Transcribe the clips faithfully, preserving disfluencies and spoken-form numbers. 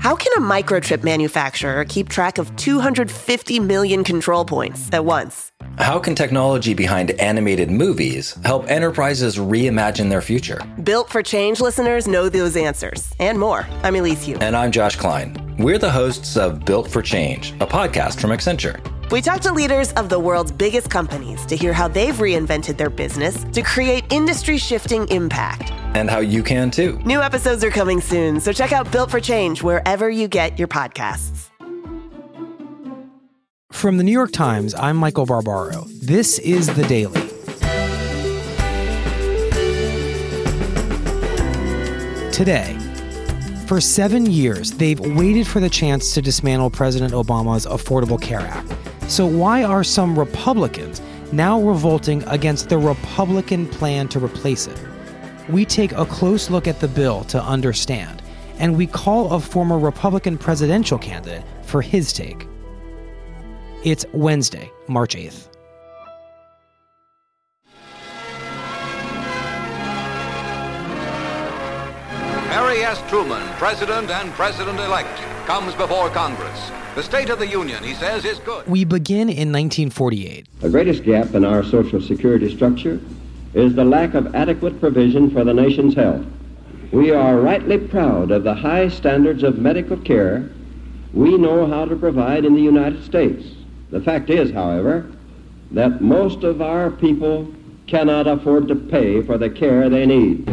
How can a microchip manufacturer keep track of two hundred fifty million control points at once? How can technology behind animated movies help enterprises reimagine their future? Built for Change listeners know those answers and more. I'm Elise Hu. And I'm Josh Klein. We're the hosts of Built for Change, a podcast from Accenture. We talk to leaders of the world's biggest companies to hear how they've reinvented their business to create industry-shifting impact. And how you can too. New episodes are coming soon, so check out Built for Change wherever you get your podcasts. From the New York Times, I'm Michael Barbaro. This is The Daily. Today, for seven years, they've waited for the chance to dismantle President Obama's Affordable Care Act. So why are some Republicans now revolting against the Republican plan to replace it? We take a close look at the bill to understand, and we call a former Republican presidential candidate for his take. It's Wednesday, March eighth. Harry S. Truman, President and President-elect, comes before Congress. The State of the Union, he says, is good. We begin in nineteen forty-eight. The greatest gap in our Social Security structure is the lack of adequate provision for the nation's health. We are rightly proud of the high standards of medical care we know how to provide in the United States. The fact is, however, that most of our people cannot afford to pay for the care they need.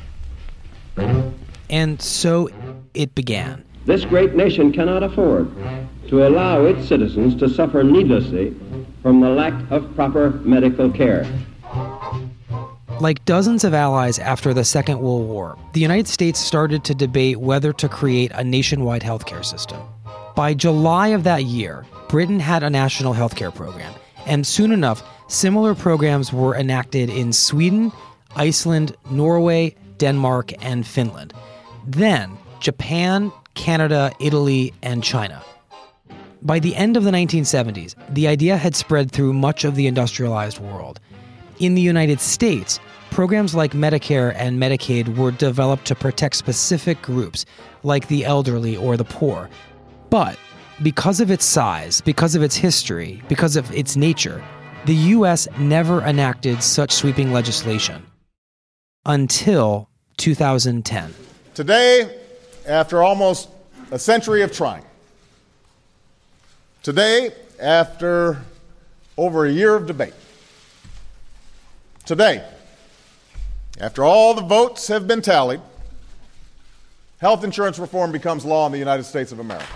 And so it began. This great nation cannot afford to allow its citizens to suffer needlessly from the lack of proper medical care. Like dozens of allies after the Second World War, the United States started to debate whether to create a nationwide healthcare system. By July of that year, Britain had a national healthcare program, and soon enough, similar programs were enacted in Sweden, Iceland, Norway, Denmark, and Finland. Then, Japan, Canada, Italy, and China. By the end of the nineteen seventies, the idea had spread through much of the industrialized world. In the United States, programs like Medicare and Medicaid were developed to protect specific groups, like the elderly or the poor. But because of its size, because of its history, because of its nature, the U S never enacted such sweeping legislation until two thousand ten. Today, after almost a century of trying, today, after over a year of debate, today, after all the votes have been tallied, health insurance reform becomes law in the United States of America.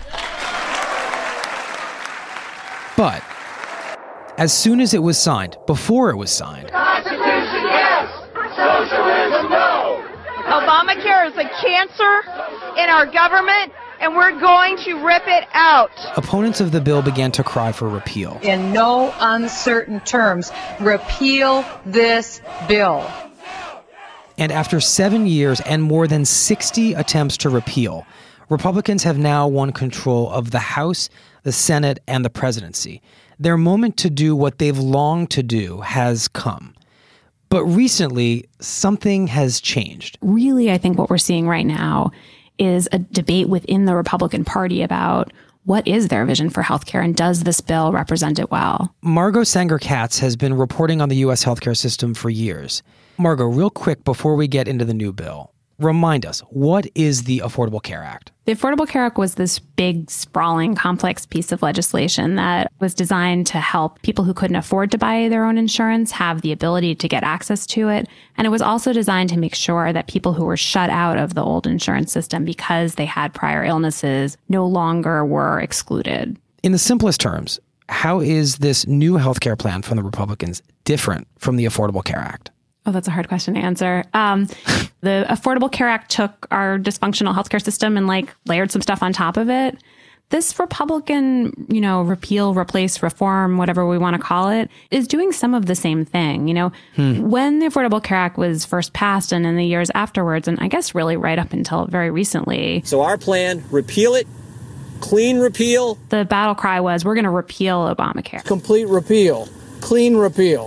But as soon as it was signed, before it was signed, Constitution, yes. Socialism, no. Obamacare is a cancer in our government, and we're going to rip it out. Opponents of the bill began to cry for repeal. In no uncertain terms, repeal this bill. And after seven years and more than sixty attempts to repeal, Republicans have now won control of the House, the Senate, and the presidency. Their moment to do what they've longed to do has come. But recently, something has changed. Really, I think what we're seeing right now is a debate within the Republican Party about what is their vision for healthcare and does this bill represent it well? Margot Sanger-Katz has been reporting on the U S healthcare system for years. Margot, real quick before we get into the new bill, remind us, what is the Affordable Care Act? The Affordable Care Act was this big, sprawling, complex piece of legislation that was designed to help people who couldn't afford to buy their own insurance have the ability to get access to it. And it was also designed to make sure that people who were shut out of the old insurance system because they had prior illnesses no longer were excluded. In the simplest terms, how is this new healthcare plan from the Republicans different from the Affordable Care Act? Oh, that's a hard question to answer. Um, the Affordable Care Act took our dysfunctional healthcare system and like layered some stuff on top of it. This Republican, you know, repeal, replace, reform, whatever we want to call it, is doing some of the same thing. You know, hmm. when the Affordable Care Act was first passed and in the years afterwards, and I guess really right up until very recently. So our plan, repeal it, clean repeal. The battle cry was, we're going to repeal Obamacare. Complete repeal, clean repeal.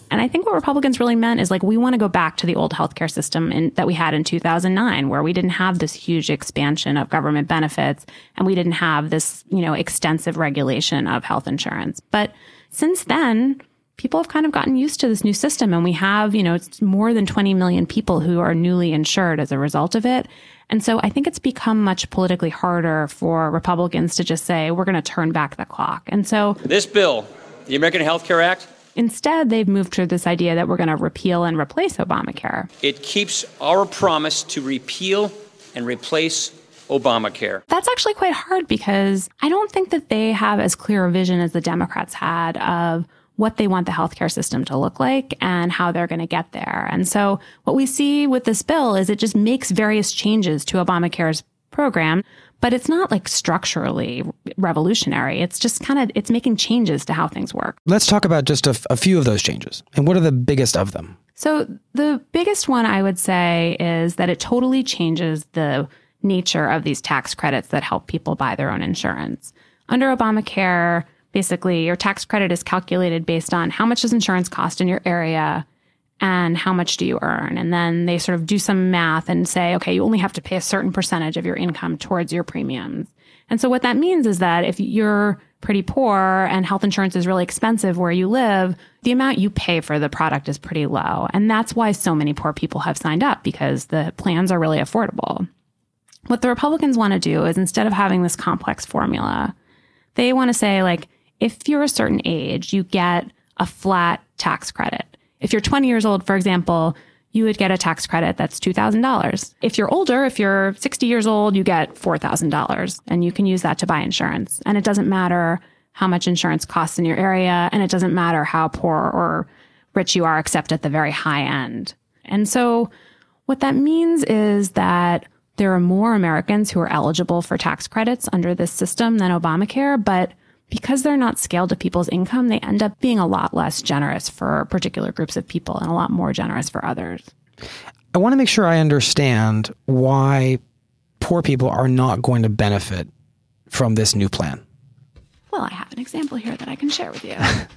And I think what Republicans really meant is like, we want to go back to the old healthcare system in, that we had in two thousand nine, where we didn't have this huge expansion of government benefits and we didn't have this, you know, extensive regulation of health insurance. But since then, people have kind of gotten used to this new system, and we have, you know, it's more than twenty million people who are newly insured as a result of it. And so I think it's become much politically harder for Republicans to just say, we're going to turn back the clock. And so this bill, the American Health Care Act, instead, they've moved to this idea that we're going to repeal and replace Obamacare. It keeps our promise to repeal and replace Obamacare. That's actually quite hard because I don't think that they have as clear a vision as the Democrats had of what they want the healthcare system to look like and how they're going to get there. And so what we see with this bill is it just makes various changes to Obamacare's program, but it's not like structurally revolutionary. It's just kind of, it's making changes to how things work. Let's talk about just a, a few of those changes. And what are the biggest of them? So the biggest one I would say is that it totally changes the nature of these tax credits that help people buy their own insurance. Under Obamacare, basically, your tax credit is calculated based on how much does insurance cost in your area and how much do you earn. And then they sort of do some math and say, okay, you only have to pay a certain percentage of your income towards your premiums. And so what that means is that if you're pretty poor and health insurance is really expensive where you live, the amount you pay for the product is pretty low. And that's why so many poor people have signed up, because the plans are really affordable. What the Republicans want to do is, instead of having this complex formula, they want to say, like, if you're a certain age, you get a flat tax credit. If you're twenty years old, for example, you would get a tax credit that's two thousand dollars. If you're older, if you're sixty years old, you get four thousand dollars, and you can use that to buy insurance. And it doesn't matter how much insurance costs in your area, and it doesn't matter how poor or rich you are, except at the very high end. And so what that means is that there are more Americans who are eligible for tax credits under this system than Obamacare, but because they're not scaled to people's income, they end up being a lot less generous for particular groups of people and a lot more generous for others. I want to make sure I understand why poor people are not going to benefit from this new plan. Well, I have an example here that I can share with you.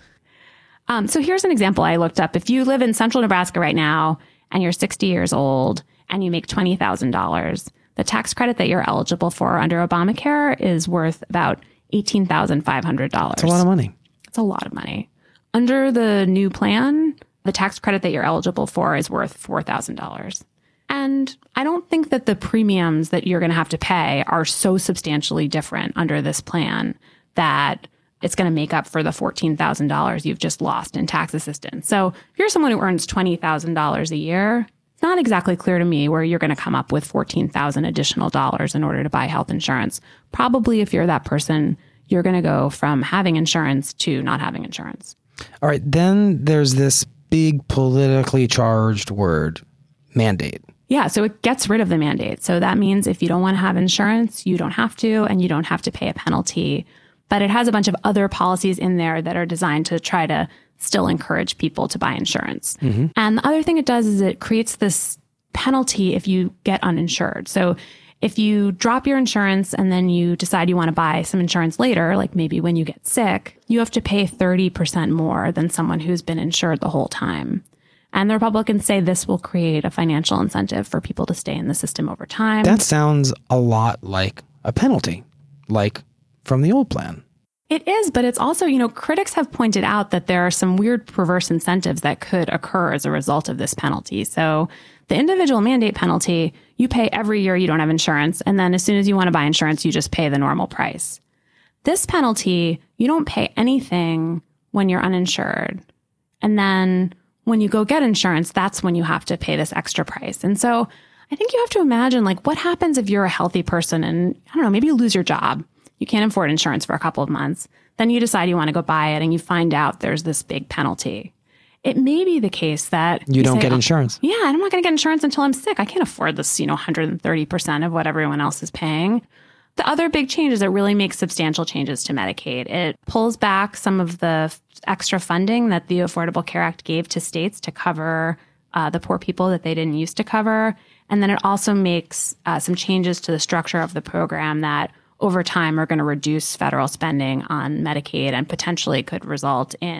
um, so here's an example I looked up. If you live in central Nebraska right now and you're sixty years old and you make twenty thousand dollars, the tax credit that you're eligible for under Obamacare is worth about eighteen thousand five hundred dollars. That's a lot of money. It's a lot of money. Under the new plan, the tax credit that you're eligible for is worth four thousand dollars. And I don't think that the premiums that you're going to have to pay are so substantially different under this plan that it's going to make up for the fourteen thousand dollars you've just lost in tax assistance. So if you're someone who earns twenty thousand dollars a year, it's not exactly clear to me where you're going to come up with fourteen thousand additional dollars in order to buy health insurance. Probably if you're that person, you're going to go from having insurance to not having insurance. All right. Then there's this big politically charged word, mandate. Yeah. So it gets rid of the mandate. So that means if you don't want to have insurance, you don't have to, and you don't have to pay a penalty. But it has a bunch of other policies in there that are designed to try to still encourage people to buy insurance. Mm-hmm. And the other thing it does is it creates this penalty if you get uninsured. So if you drop your insurance and then you decide you want to buy some insurance later, like maybe when you get sick, you have to pay thirty percent more than someone who's been insured the whole time. And the Republicans say this will create a financial incentive for people to stay in the system over time. That sounds a lot like a penalty, like from the old plan. It is, but it's also, you know, critics have pointed out that there are some weird perverse incentives that could occur as a result of this penalty. So the individual mandate penalty, you pay every year you don't have insurance, and then as soon as you want to buy insurance, you just pay the normal price. This penalty, you don't pay anything when you're uninsured. And then when you go get insurance, that's when you have to pay this extra price. And so I think you have to imagine, like, what happens if you're a healthy person and, I don't know, maybe you lose your job. You can't afford insurance for a couple of months. Then you decide you want to go buy it and you find out there's this big penalty. It may be the case that you, you don't say, get insurance. Oh, yeah, I'm not going to get insurance until I'm sick. I can't afford this, you know, one hundred thirty percent of what everyone else is paying. The other big change is it really makes substantial changes to Medicaid. It pulls back some of the extra funding that the Affordable Care Act gave to states to cover uh, the poor people that they didn't used to cover. And then it also makes uh, some changes to the structure of the program that over time are going to reduce federal spending on Medicaid and potentially could result in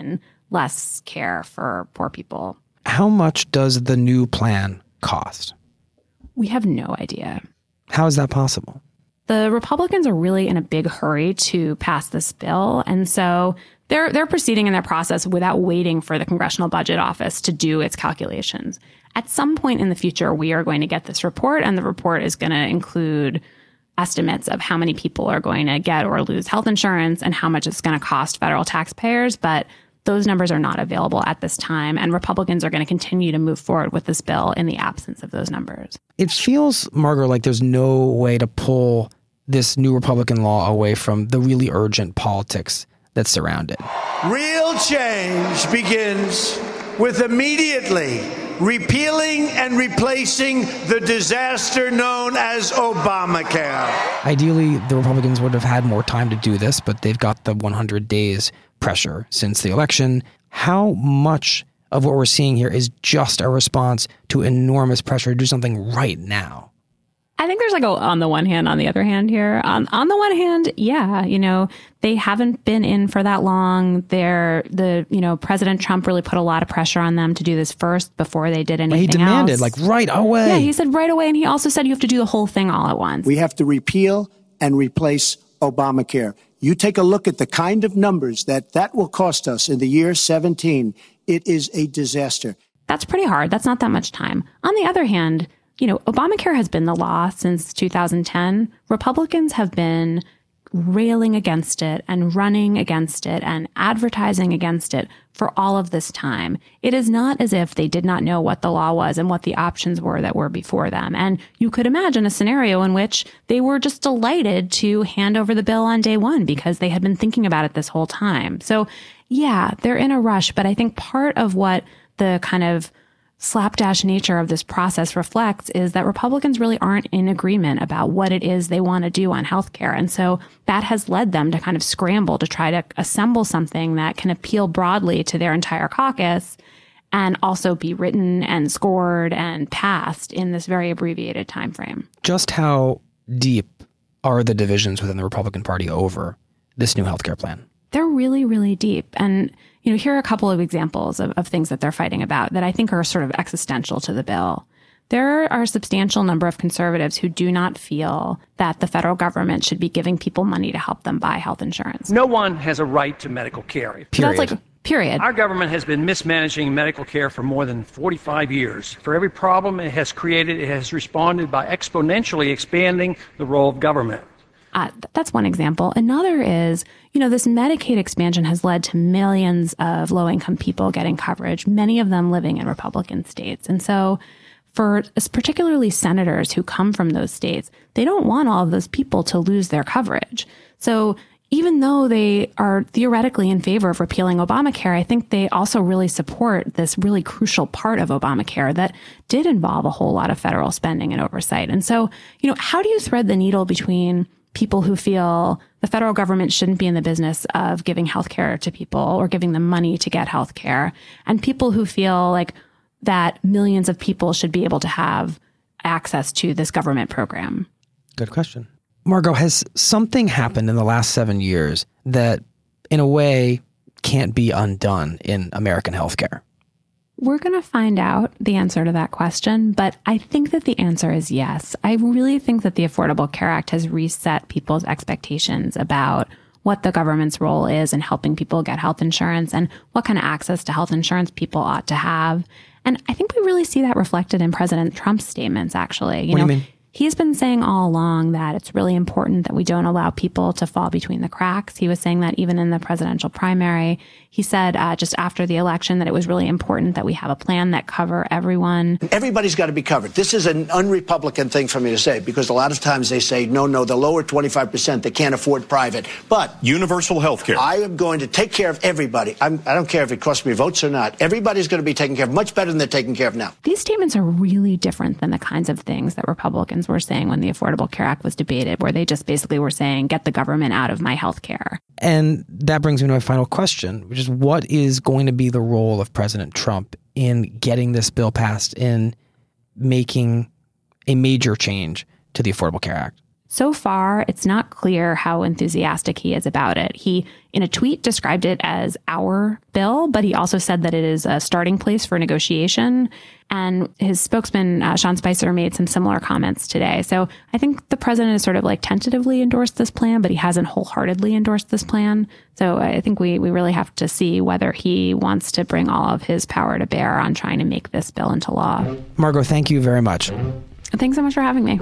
less care for poor people. How much does the new plan cost? We have no idea. How is that possible? The Republicans are really in a big hurry to pass this bill. And so they're they're proceeding in their process without waiting for the Congressional Budget Office to do its calculations. At some point in the future, we are going to get this report, and the report is going to include estimates of how many people are going to get or lose health insurance and how much it's going to cost federal taxpayers. But those numbers are not available at this time, and Republicans are going to continue to move forward with this bill in the absence of those numbers. It feels, Margot, like there's no way to pull this new Republican law away from the really urgent politics that surround it. Real change begins with immediately repealing and replacing the disaster known as Obamacare. Ideally, the Republicans would have had more time to do this, but they've got the one hundred days pressure since the election. How much of what we're seeing here is just a response to enormous pressure to do something right now? I think there's like a on the one hand, on the other hand here. On, on the one hand, yeah, you know, they haven't been in for that long. They're the, you know, President Trump really put a lot of pressure on them to do this first before they did anything else. He demanded, like, right away. Yeah, he said right away. And he also said you have to do the whole thing all at once. We have to repeal and replace Obamacare. You take a look at the kind of numbers that that will cost us in the year seventeen. It is a disaster. That's pretty hard. That's not that much time. On the other hand, you know, Obamacare has been the law since two thousand ten. Republicans have been railing against it and running against it and advertising against it for all of this time. It is not as if they did not know what the law was and what the options were that were before them. And you could imagine a scenario in which they were just delighted to hand over the bill on day one because they had been thinking about it this whole time. So yeah, they're in a rush, but I think part of what the kind of slapdash nature of this process reflects is that Republicans really aren't in agreement about what it is they want to do on healthcare. And so that has led them to kind of scramble to try to assemble something that can appeal broadly to their entire caucus and also be written and scored and passed in this very abbreviated time frame. Just how deep are the divisions within the Republican Party over this new healthcare plan? They're really, really deep. And you know, here are a couple of examples of, of things that they're fighting about that I think are sort of existential to the bill. There are a substantial number of conservatives who do not feel that the federal government should be giving people money to help them buy health insurance. No one has a right to medical care. Period. So that's like, period. Our government has been mismanaging medical care for more than forty-five years. For every problem it has created, it has responded by exponentially expanding the role of government. Uh, that's one example. Another is, you know, this Medicaid expansion has led to millions of low-income people getting coverage, many of them living in Republican states. And so for particularly senators who come from those states, they don't want all of those people to lose their coverage. So even though they are theoretically in favor of repealing Obamacare, I think they also really support this really crucial part of Obamacare that did involve a whole lot of federal spending and oversight. And so, you know, how do you thread the needle between people who feel the federal government shouldn't be in the business of giving health care to people or giving them money to get health care, and people who feel like that millions of people should be able to have access to this government program? Good question. Margot, has something happened in the last seven years that, in a way, can't be undone in American healthcare? We're going to find out the answer to that question, but I think that the answer is yes. I really think that the Affordable Care Act has reset people's expectations about what the government's role is in helping people get health insurance and what kind of access to health insurance people ought to have. And I think we really see that reflected in President Trump's statements, actually. You what know, do you mean? He's been saying all along that it's really important that we don't allow people to fall between the cracks. He was saying that even in the presidential primary. He said uh, just after the election that it was really important that we have a plan that cover everyone. Everybody's got to be covered. This is an un-Republican thing for me to say, because a lot of times they say, no, no, the lower twenty-five percent, they can't afford private. But universal health care. I am going to take care of everybody. I'm, I don't care if it costs me votes or not. Everybody's going to be taken care of much better than they're taken care of now. These statements are really different than the kinds of things that Republicans were saying when the Affordable Care Act was debated, where they just basically were saying, get the government out of my health care. And that brings me to my final question, which is what is going to be the role of President Trump in getting this bill passed, in making a major change to the Affordable Care Act? So far, it's not clear how enthusiastic he is about it. He, in a tweet, described it as our bill, but he also said that it is a starting place for negotiation. And his spokesman, uh, Sean Spicer, made some similar comments today. So I think the president has sort of like tentatively endorsed this plan, but he hasn't wholeheartedly endorsed this plan. So I think we, we really have to see whether he wants to bring all of his power to bear on trying to make this bill into law. Margot, thank you very much. Thanks so much for having me.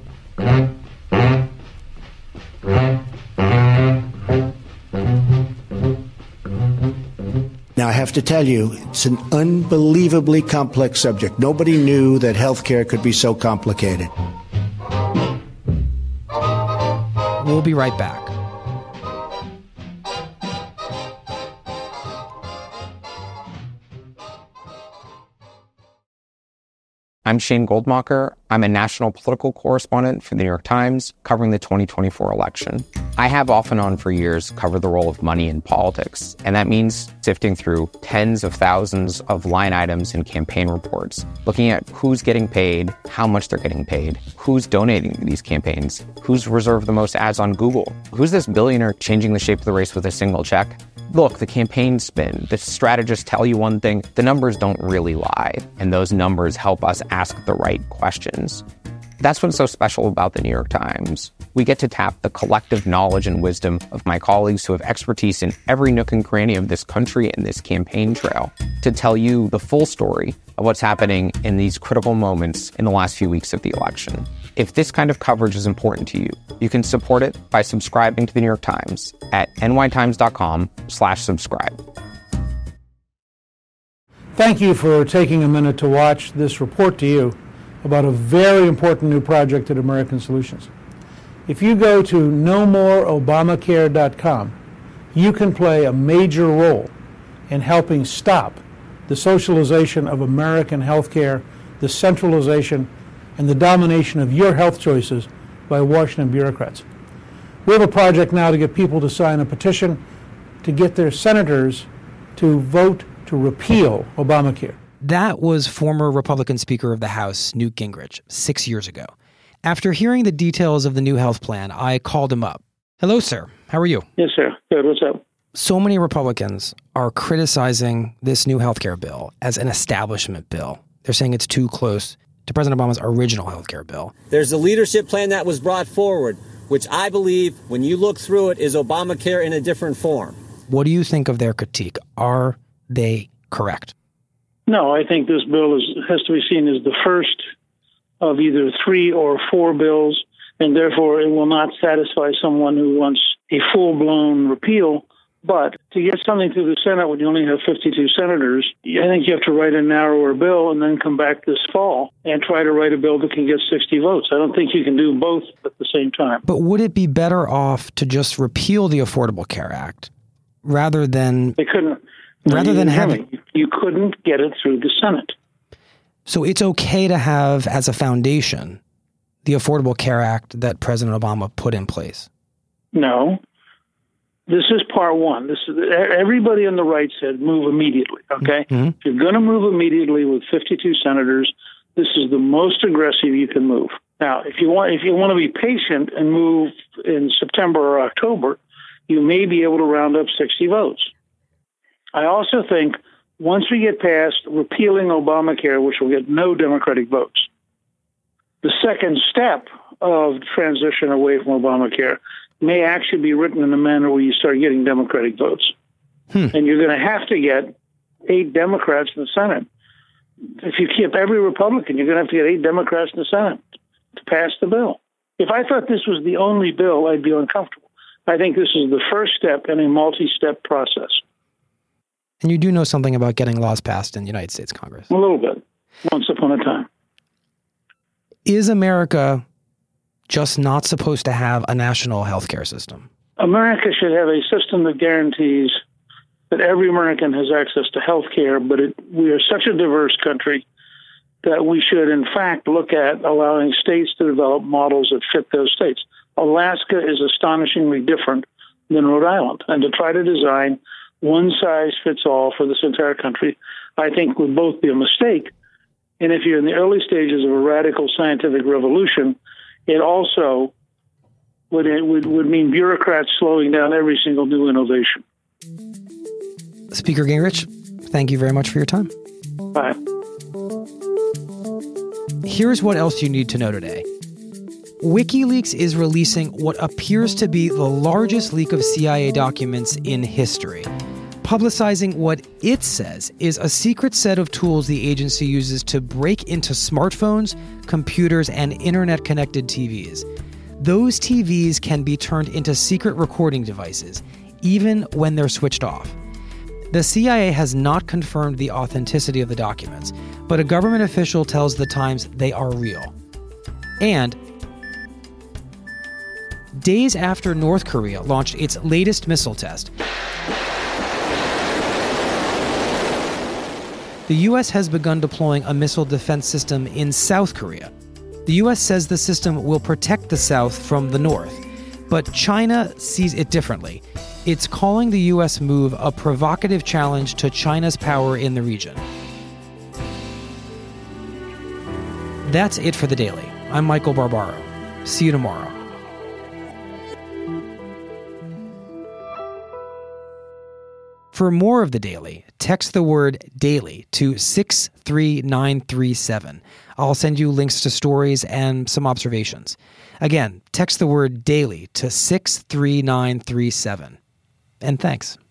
Now, I have to tell you, it's an unbelievably complex subject. Nobody knew that healthcare could be so complicated. We'll be right back. I'm Shane Goldmacher. I'm a national political correspondent for the New York Times, covering the twenty twenty-four election. I have off and on for years covered the role of money in politics, and that means sifting through tens of thousands of line items in campaign reports, looking at who's getting paid, how much they're getting paid, who's donating to these campaigns, who's reserved the most ads on Google, who's this billionaire changing the shape of the race with a single check. Look, the campaign spin, the strategists tell you one thing, the numbers don't really lie, and those numbers help us ask the right questions. That's what's so special about the New York Times. We get to tap the collective knowledge and wisdom of my colleagues who have expertise in every nook and cranny of this country and this campaign trail to tell you the full story of what's happening in these critical moments in the last few weeks of the election. If this kind of coverage is important to you, you can support it by subscribing to the New York Times at nytimes.com slash subscribe. Thank you for taking a minute to watch this report to you about a very important new project at American Solutions. If you go to no more obamacare dot com, you can play a major role in helping stop the socialization of American healthcare, the centralization, and the domination of your health choices by Washington bureaucrats. We have a project now to get people to sign a petition to get their senators to vote to repeal Obamacare. That was former Republican Speaker of the House, Newt Gingrich, six years ago. After hearing the details of the new health plan, I called him up. Hello, sir. How are you? Yes, sir. Good. What's up? So many Republicans are criticizing this new healthcare bill as an establishment bill. They're saying it's too close to President Obama's original healthcare bill. There's a leadership plan that was brought forward, which I believe, when you look through it, is Obamacare in a different form. What do you think of their critique? Are they correct? No, I think this bill is, has to be seen as the first of either three or four bills, and therefore it will not satisfy someone who wants a full-blown repeal. But to get something through the Senate when you only have fifty-two senators, I think you have to write a narrower bill and then come back this fall and try to write a bill that can get sixty votes. I don't think you can do both at the same time. But would it be better off to just repeal the Affordable Care Act rather than... They couldn't. Rather than having... You couldn't get it through the Senate. So it's okay to have as a foundation the Affordable Care Act that President Obama put in place? No. This is part one. This is, everybody on the right said move immediately, okay? Mm-hmm. If you're going to move immediately with fifty-two senators, this is the most aggressive you can move. Now, if you want if you want to be patient and move in September or October, you may be able to round up sixty votes. I also think once we get past repealing Obamacare, which will get no Democratic votes, the second step of transition away from Obamacare may actually be written in a manner where you start getting Democratic votes. Hmm. And you're going to have to get eight Democrats in the Senate. If you keep every Republican, you're going to have to get eight Democrats in the Senate to pass the bill. If I thought this was the only bill, I'd be uncomfortable. I think this is the first step in a multi-step process. And you do know something about getting laws passed in the United States Congress? A little bit. Once upon a time. Is America just not supposed to have a national health care system? America should have a system that guarantees that every American has access to health care, but it, we are such a diverse country that we should, in fact, look at allowing states to develop models that fit those states. Alaska is astonishingly different than Rhode Island, and to try to design one-size-fits-all for this entire country, I think would both be a mistake, and if you're in the early stages of a radical scientific revolution, it also would, would, would mean bureaucrats slowing down every single new innovation. Speaker Gingrich, thank you very much for your time. Bye. Here's what else you need to know today. WikiLeaks is releasing what appears to be the largest leak of C I A documents in history, publicizing what it says is a secret set of tools the agency uses to break into smartphones, computers, and internet-connected T Vs. Those T Vs can be turned into secret recording devices, even when they're switched off. The C I A has not confirmed the authenticity of the documents, but a government official tells The Times they are real. And days after North Korea launched its latest missile test, the U S has begun deploying a missile defense system in South Korea. The U S says the system will protect the South from the North, but China sees it differently. It's calling the U S move a provocative challenge to China's power in the region. That's it for The Daily. I'm Michael Barbaro. See you tomorrow. For more of The Daily, text the word DAILY to six three nine three seven. I'll send you links to stories and some observations. Again, text the word DAILY to six three nine three seven. And thanks.